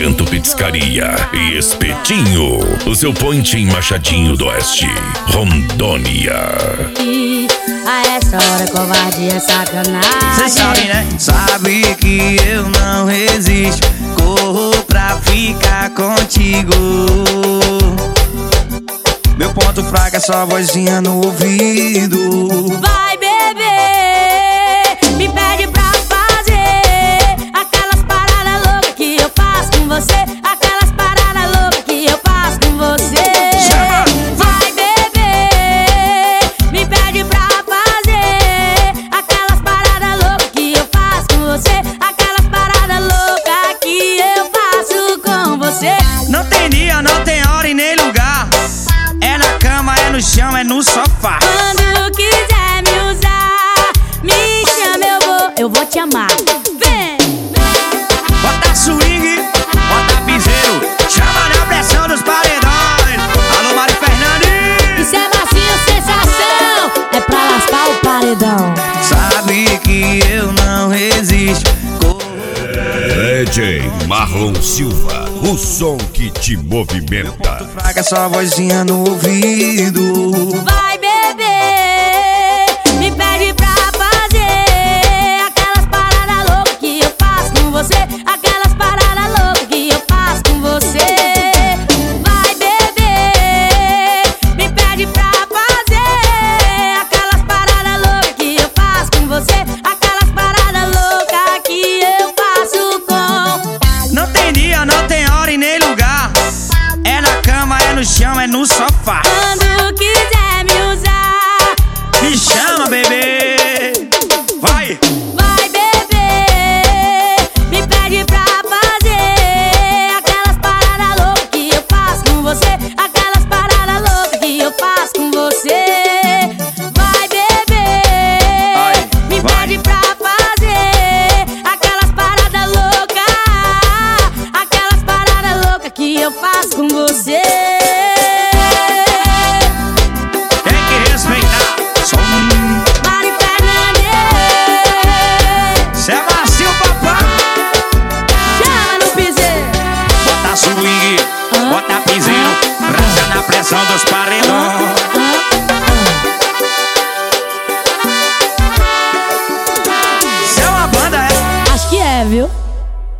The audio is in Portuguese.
Bento Pizzaria e Espetinho, o seu point em Machadinho do Oeste, Rondônia. A essa hora covardia é sacanagem. Cê sabe, né? Sabe que eu não resisto, corro pra ficar contigo. Meu ponto fraco é só vozinha no ouvido. Vai beber, me pede pra fazer aquelas paradas loucas que eu faço com você. Aquelas paradas loucas que eu faço com você. Vai beber, me pede pra fazer aquelas paradas loucas que eu faço com você. Aquelas paradas loucas que eu faço com você. Não tem dia, não tem hora e nem lugar. É na cama, é no chão, é no sofá. Quando quiser me usar, me chama, eu vou te amar. Vem! Bota swing, bota piseiro, chama na pressão dos paredões. Alô, Mari Fernandes. Isso é macio, sensação, é pra lascar o paredão. Sabe que eu não resisto. DJ Marlon Silva, o som que te movimenta. Fraca, só vozinha no ouvido. Vai beber, me pede pra fazer aquelas paradas loucas que eu faço com você. Aquelas paradas loucas que eu faço com você. Vai beber, me pede pra fazer aquelas paradas loucas que eu faço com você. Aquelas paradas loucas que eu faço com. Não tem dia, não tem hora e nem lugar. É na cama, é no chão, é no sofá. Quando quiser me usar, me chama, bebê.